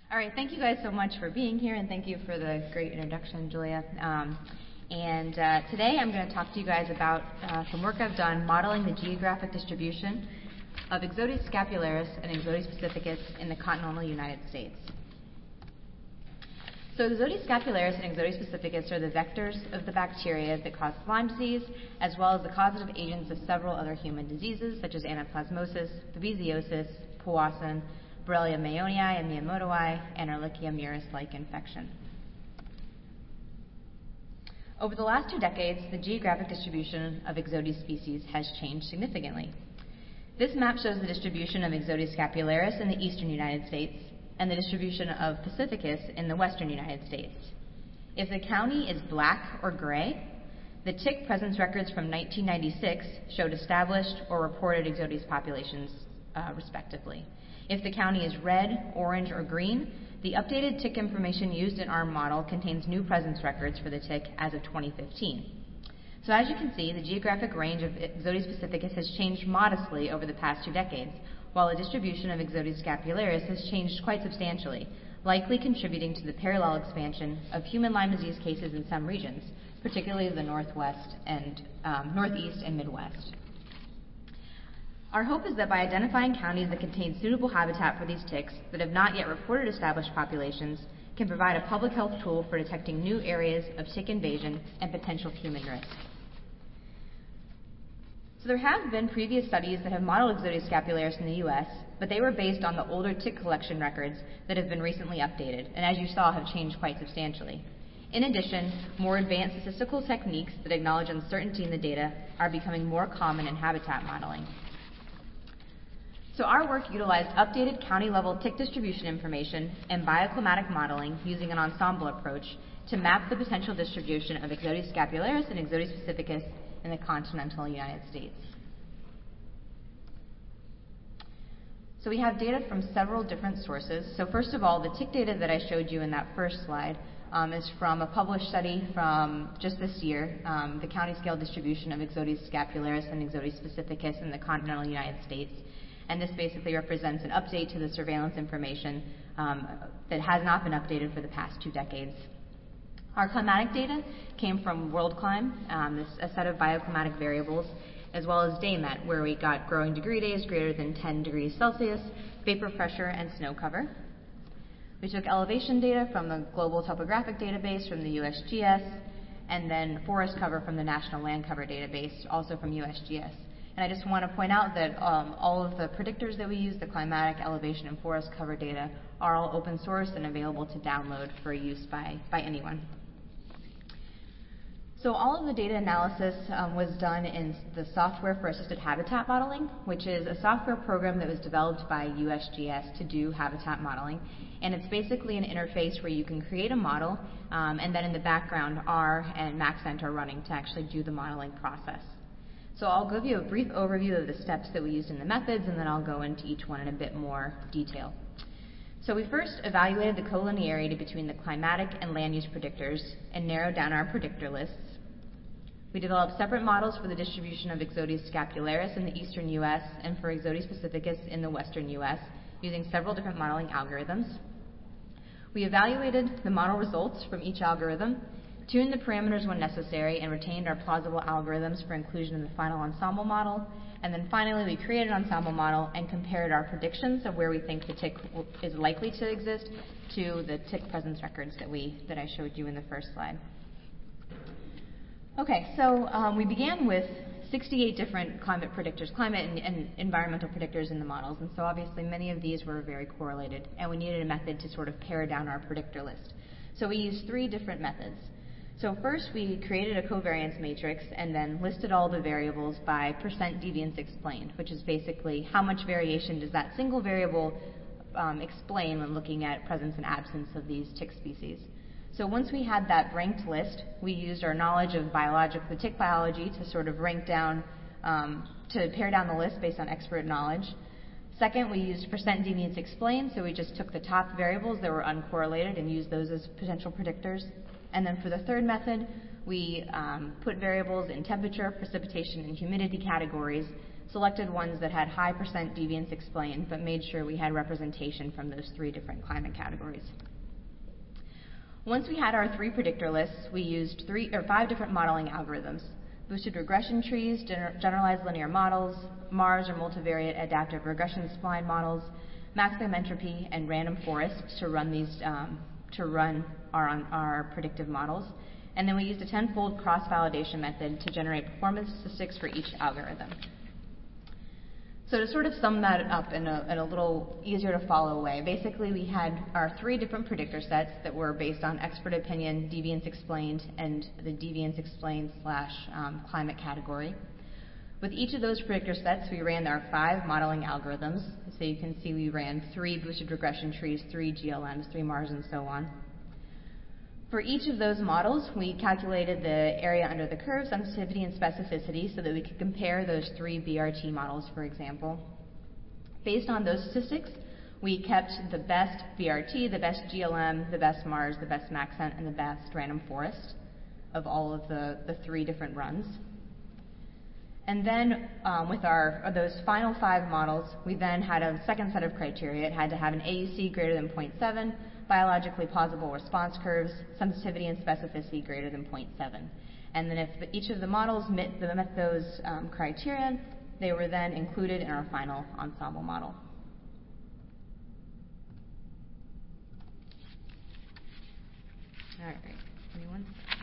All right, thank you guys so much for being here, and thank you for the great introduction, Julia. Today I'm going to talk to you guys about some work I've done modeling the geographic distribution of Ixodes scapularis and Ixodes pacificus in the continental United States. So Ixodes scapularis and Ixodes pacificus are the vectors of the bacteria that cause Lyme disease, as well as the causative agents of several other human diseases, such as anaplasmosis, babesiosis, Powassan, Borrelia mayonii and Miyamotoi, and Ehrlichia mirus-like infection. Over the last 2 decades, the geographic distribution of Ixodes species has changed significantly. This map shows the distribution of Ixodes scapularis in the eastern United States and the distribution of pacificus in the western United States. If the county is black or gray, the tick presence records from 1996 showed established or reported Ixodes populations, respectively. If the county is red, orange, or green, the updated tick information used in our model contains new presence records for the tick as of 2015. So as you can see, the geographic range of Ixodes pacificus has changed modestly over the past 2 decades, while the distribution of Ixodes scapularis has changed quite substantially, likely contributing to the parallel expansion of human Lyme disease cases in some regions, particularly the Northwest and Northeast and Midwest. Our hope is that by identifying counties that contain suitable habitat for these ticks that have not yet reported established populations can provide a public health tool for detecting new areas of tick invasion and potential human risk. So there have been previous studies that have modeled Ixodes scapularis in the U.S., but they were based on the older tick collection records that have been recently updated, and as you saw, have changed quite substantially. In addition, more advanced statistical techniques that acknowledge uncertainty in the data are becoming more common in habitat modeling. So our work utilized updated county-level tick distribution information and bioclimatic modeling using an ensemble approach to map the potential distribution of Ixodes scapularis and Ixodes pacificus in the continental United States. So we have data from several different sources. So first of all, the tick data that I showed you in that first slide is from a published study from just this year, the county scale distribution of Ixodes scapularis and Ixodes pacificus in the continental United States. And this basically represents an update to the surveillance information that has not been updated for the past 2 decades. Our climatic data came from WorldClim, a set of bioclimatic variables, as well as DayMet, where we got growing degree days greater than 10 degrees Celsius, vapor pressure, and snow cover. We took elevation data from the Global Topographic Database from the USGS, and then forest cover from the National Land Cover Database, also from USGS. And I just want to point out that all of the predictors that we use, the climatic, elevation, and forest cover data, are all open source and available to download for use by anyone. So all of the data analysis was done in the Software for Assisted Habitat Modeling, which is a software program that was developed by USGS to do habitat modeling. And it's basically an interface where you can create a model, and then in the background, R and Maxent are running to actually do the modeling process. So I'll give you a brief overview of the steps that we used in the methods, and then I'll go into each one in a bit more detail. So we first evaluated the collinearity between the climatic and land use predictors and narrowed down our predictor lists. We developed separate models for the distribution of Ixodes scapularis in the eastern U.S. and for Ixodes pacificus in the western U.S. using several different modeling algorithms. We evaluated the model results from each algorithm, tuned the parameters when necessary, and retained our plausible algorithms for inclusion in the final ensemble model. And then finally, we created an ensemble model and compared our predictions of where we think the tick is likely to exist to the tick presence records that I showed you in the first slide. Okay, so we began with 68 different climate predictors, climate and environmental predictors in the models. And so obviously many of these were very correlated, and we needed a method to sort of pare down our predictor list. So we used 3 different methods. So first we created a covariance matrix and then listed all the variables by percent deviance explained, which is basically how much variation does that single variable explain when looking at presence and absence of these tick species. So once we had that ranked list, we used our knowledge of the tick biology to sort of rank down, to pare down the list based on expert knowledge. Second, we used percent deviance explained, so we just took the top variables that were uncorrelated and used those as potential predictors. And then for the third method, we put variables in temperature, precipitation, and humidity categories, selected ones that had high percent deviance explained, but made sure we had representation from those 3 different climate categories. Once we had our 3 predictor lists, we used 5 different modeling algorithms: boosted regression trees, generalized linear models, Mars or multivariate adaptive regression spline models, maximum entropy, and random forest to run our predictive models. And then we used a 10-fold cross-validation method to generate performance statistics for each algorithm. So to sort of sum that up in a little easier to follow way, basically we had our 3 different predictor sets that were based on expert opinion, deviance explained, and the deviance explained / climate category. With each of those predictor sets, we ran our 5 modeling algorithms. So you can see we ran 3 boosted regression trees, 3 GLMs, 3 Mars, and so on. For each of those models, we calculated the area under the curve, sensitivity, and specificity so that we could compare those 3 BRT models, for example. Based on those statistics, we kept the best BRT, the best GLM, the best Mars, the best maxent, and the best random forest of all of the 3 different runs. And then with those final 5 models, we then had a second set of criteria. It had to have an AUC greater than 0.7, biologically plausible response curves, sensitivity and specificity greater than 0.7. And then if each of the models met those criteria, they were then included in our final ensemble model. All right, anyone?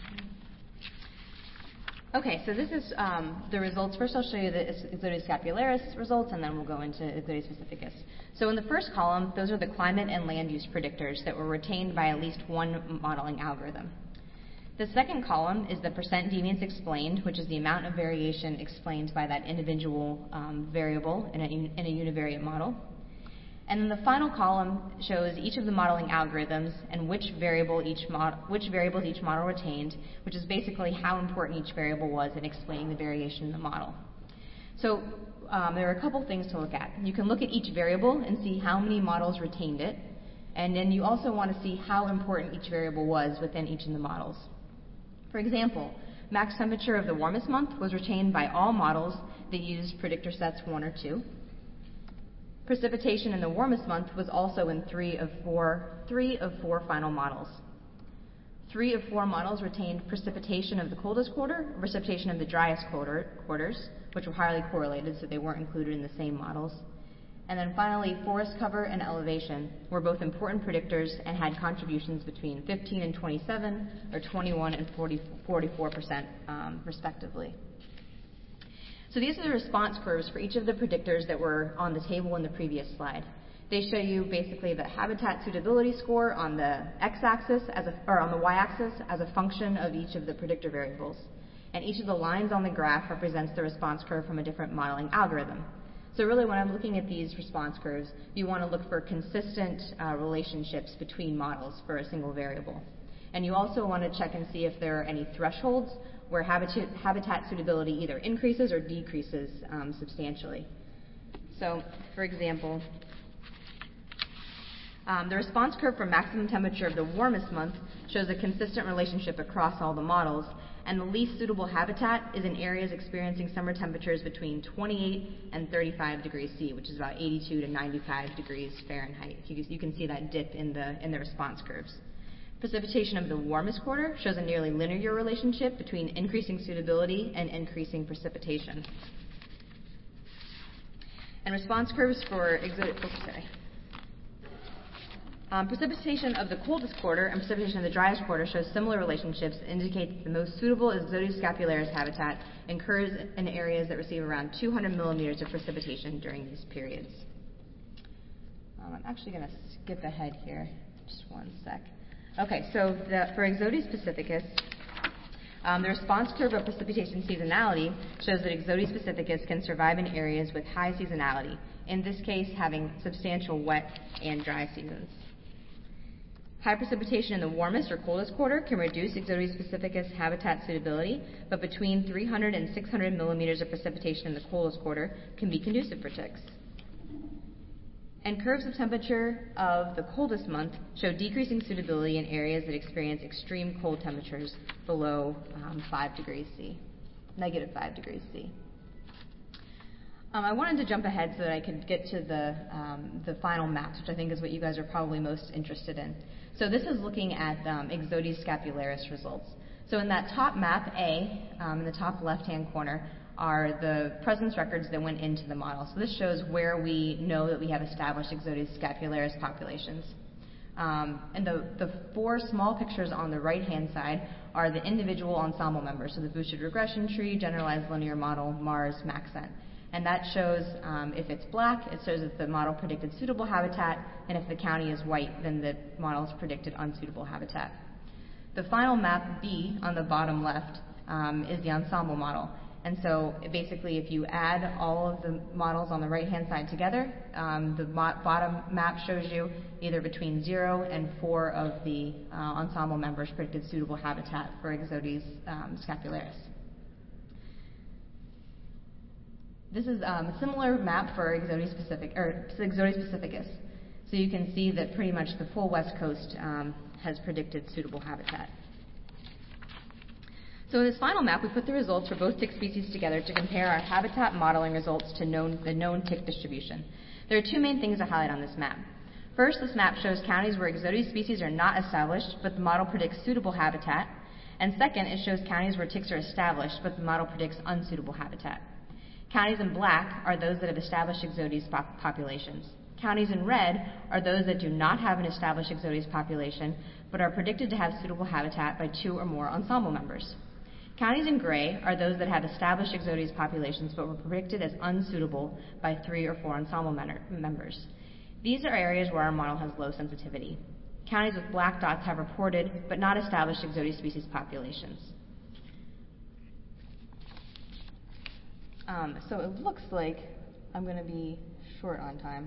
Okay, so this is the results. First, I'll show you the Ixodes scapularis results, and then we'll go into Ixodes pacificus. So in the first column, those are the climate and land use predictors that were retained by at least one modeling algorithm. The second column is the percent deviance explained, which is the amount of variation explained by that individual variable in a univariate model. And then the final column shows each of the modeling algorithms and which variables each model retained, which is basically how important each variable was in explaining the variation in the model. So there are a couple things to look at. You can look at each variable and see how many models retained it, and then you also want to see how important each variable was within each of the models. For example, max temperature of the warmest month was retained by all models that used predictor sets 1 or 2. Precipitation in the warmest month was also in 3 of 4 final models. 3 of 4 models retained precipitation of the coldest quarter, precipitation of the driest quarters, which were highly correlated, so they weren't included in the same models. And then finally, forest cover and elevation were both important predictors and had contributions between 15 and 27, or 21 and 44%, respectively. So these are the response curves for each of the predictors that were on the table in the previous slide. They show you basically the habitat suitability score on the x-axis or on the y-axis as a function of each of the predictor variables. And each of the lines on the graph represents the response curve from a different modeling algorithm. So really when I'm looking at these response curves, you want to look for consistent relationships between models for a single variable. And you also want to check and see if there are any thresholds where habitat suitability either increases or decreases substantially. So, for example, the response curve for maximum temperature of the warmest month shows a consistent relationship across all the models, and the least suitable habitat is in areas experiencing summer temperatures between 28 and 35 degrees C, which is about 82 to 95 degrees Fahrenheit. You can see that dip in the response curves. Precipitation of the warmest quarter shows a nearly linear relationship between increasing suitability and increasing precipitation. And response curves for precipitation of the coldest quarter and precipitation of the driest quarter shows similar relationships that indicate that the most suitable Ixodes scapularis habitat occurs in areas that receive around 200 millimeters of precipitation during these periods. I'm actually going to skip ahead here, just one sec. Okay, so for Ixodes pacificus, the response curve of precipitation seasonality shows that Ixodes pacificus can survive in areas with high seasonality, in this case having substantial wet and dry seasons. High precipitation in the warmest or coldest quarter can reduce Ixodes pacificus habitat suitability, but between 300 and 600 millimeters of precipitation in the coldest quarter can be conducive for ticks. And curves of temperature of the coldest month show decreasing suitability in areas that experience extreme cold temperatures below -5 degrees C. I wanted to jump ahead so that I could get to the final maps, which I think is what you guys are probably most interested in. So this is looking at Ixodes scapularis results. So in that top map, A, in the top left-hand corner, are the presence records that went into the model. So this shows where we know that we have established Ixodes scapularis populations. And the four small pictures on the right-hand side are the individual ensemble members, so the boosted regression tree, generalized linear model, Mars, Maxent. And that shows, if it's black, it shows that the model predicted suitable habitat, and if the county is white, then the model's predicted unsuitable habitat. The final map, B, on the bottom left, is the ensemble model. And so basically, if you add all of the models on the right-hand side together, the bottom map shows you either between 0 and 4 of the ensemble members predicted suitable habitat for Ixodes scapularis. This is a similar map for Ixodes pacificus. So you can see that pretty much the full west coast has predicted suitable habitat. So in this final map, we put the results for both tick species together to compare our habitat modeling results to the known tick distribution. There are two main things to highlight on this map. First, this map shows counties where Ixodes species are not established, but the model predicts suitable habitat. And second, it shows counties where ticks are established, but the model predicts unsuitable habitat. Counties in black are those that have established Ixodes populations. Counties in red are those that do not have an established Ixodes population, but are predicted to have suitable habitat by 2 or more ensemble members. Counties in gray are those that have established Ixodes populations but were predicted as unsuitable by 3 or 4 ensemble members. These are areas where our model has low sensitivity. Counties with black dots have reported but not established Ixodes species populations. So it looks like I'm going to be short on time.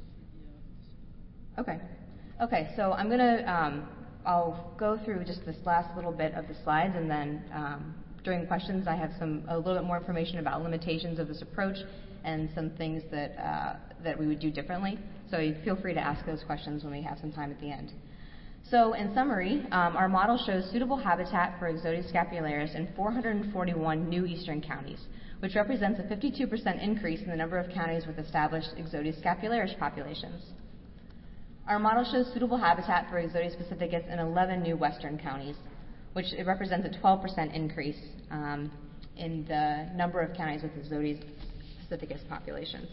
Okay, so I'm going to I'll go through just this last little bit of the slides, and then during questions I have a little bit more information about limitations of this approach and some things that we would do differently. So you feel free to ask those questions when we have some time at the end. So in summary, our model shows suitable habitat for Ixodes scapularis in 441 new eastern counties, which represents a 52% increase in the number of counties with established Ixodes scapularis populations. Our model shows suitable habitat for Ixodes pacificus in 11 new western counties, which it represents a 12% increase in the number of counties with Ixodes pacificus populations.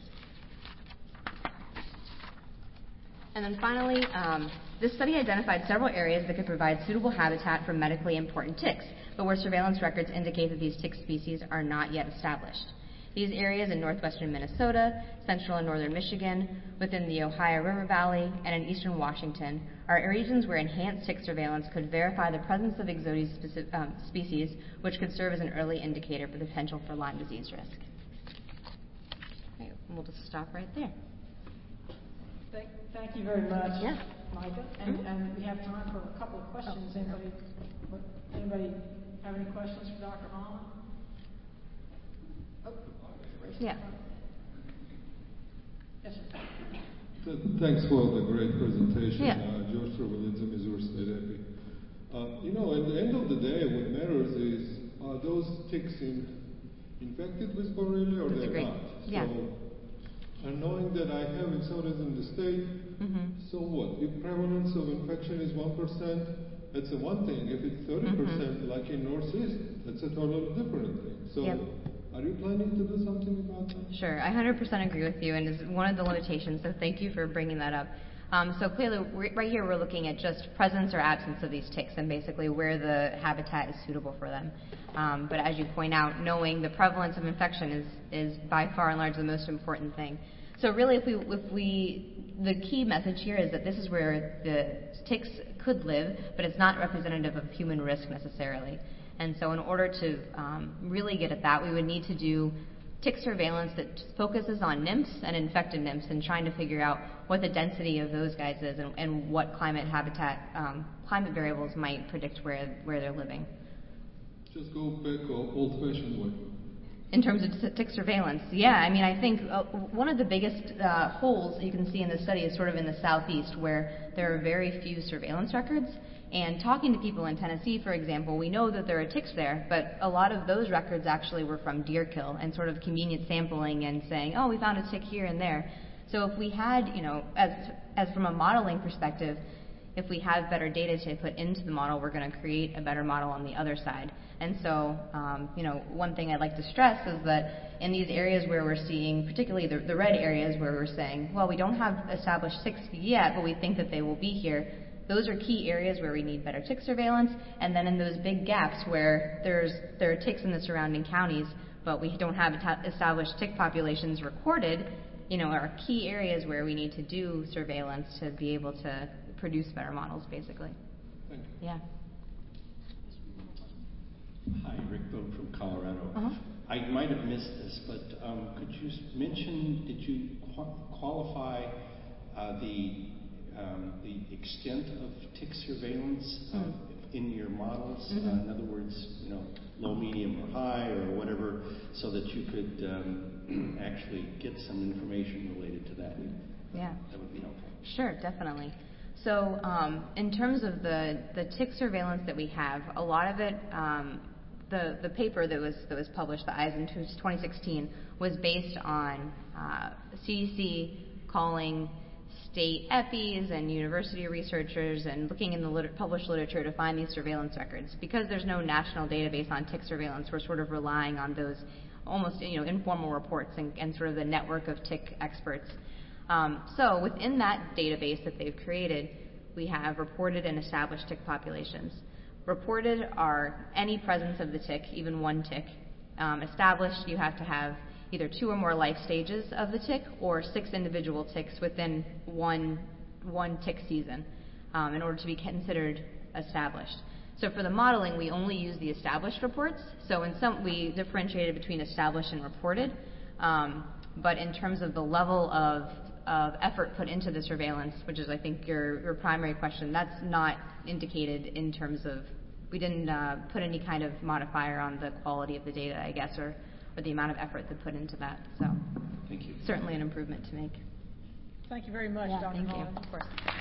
And then finally, this study identified several areas that could provide suitable habitat for medically important ticks, but where surveillance records indicate that these tick species are not yet established. These areas in northwestern Minnesota, central and northern Michigan, within the Ohio River Valley, and in eastern Washington are regions where enhanced tick surveillance could verify the presence of Ixodes species, which could serve as an early indicator for the potential for Lyme disease risk. Okay, we'll just stop right there. Thank you very much, Yeah. Micah. And we have time for a couple of questions. Anybody have any questions for Dr. Holland? Yeah. Yes, sir. Thanks for the great presentation. Yeah. George Trevelyan's Missouri State Epi. At the end of the day, what matters is, are those ticks infected with Borrelia or they're not? Yeah. And knowing that I have Ixodes in the state, so what? If prevalence of infection is 1%, that's one thing. If it's 30%, like in Northeast, that's a totally different thing. So, are you planning to do something about that? Sure, I 100% agree with you, and is one of the limitations, so thank you for bringing that up. So clearly, right here, we're looking at just presence or absence of these ticks and basically where the habitat is suitable for them. But as you point out, knowing the prevalence of infection is by far and large the most important thing. So really, the key message here is that this is where the ticks could live, but it's not representative of human risk necessarily. And so in order to really get at that, we would need to do tick surveillance that focuses on nymphs and infected nymphs and trying to figure out what the density of those guys is and what climate variables might predict where they're living. Just go back old-fashioned way. In terms of tick surveillance, yeah, I mean, I think one of the biggest holes you can see in the study is sort of in the southeast, where there are very few surveillance records. And talking to people in Tennessee, for example, we know that there are ticks there, but a lot of those records actually were from deer kill and sort of convenient sampling and saying, oh, we found a tick here and there. So if we had, you know, as from a modeling perspective, if we have better data to put into the model, we're going to create a better model on the other side. And so, you know, one thing I'd like to stress is that in these areas where we're seeing, particularly the red areas where we're saying, well, we don't have established ticks yet, but we think that they will be here, those are key areas where we need better tick surveillance. And then in those big gaps where there are ticks in the surrounding counties, but we don't have established tick populations recorded, you know, are key areas where we need to do surveillance to be able to produce better models, basically. Thank you. Yeah. Hi, Rick Boat from Colorado. Uh-huh. I might have missed this, but could you mention, did you qualify the extent of tick surveillance in your models? Mm-hmm. In other words, you know, low, medium, or high, or whatever, so that you could actually get some information related to that. Yeah. That would be helpful. Sure, definitely. So in terms of the tick surveillance that we have, a lot of it, the paper that was published, the Eisen 2016, was based on CDC calling state EPIs and university researchers and looking in the published literature to find these surveillance records. Because there's no national database on tick surveillance, we're sort of relying on those almost, you know, informal reports and sort of the network of tick experts. So within that database that they've created, we have reported and established tick populations. Reported are any presence of the tick, even one tick. Established, you have to have either 2 or more life stages of the tick or 6 individual ticks within one tick season in order to be considered established. So for the modeling, we only use the established reports. So in some, we differentiated between established and reported. But in terms of the level of effort put into the surveillance, which is, I think, your primary question, that's not indicated in terms of, we didn't put any kind of modifier on the quality of the data, I guess, or the amount of effort that put into that. So Thank you. certainly an improvement to make. Thank you very much, Yeah, Dr. thank you. Holland. Of course.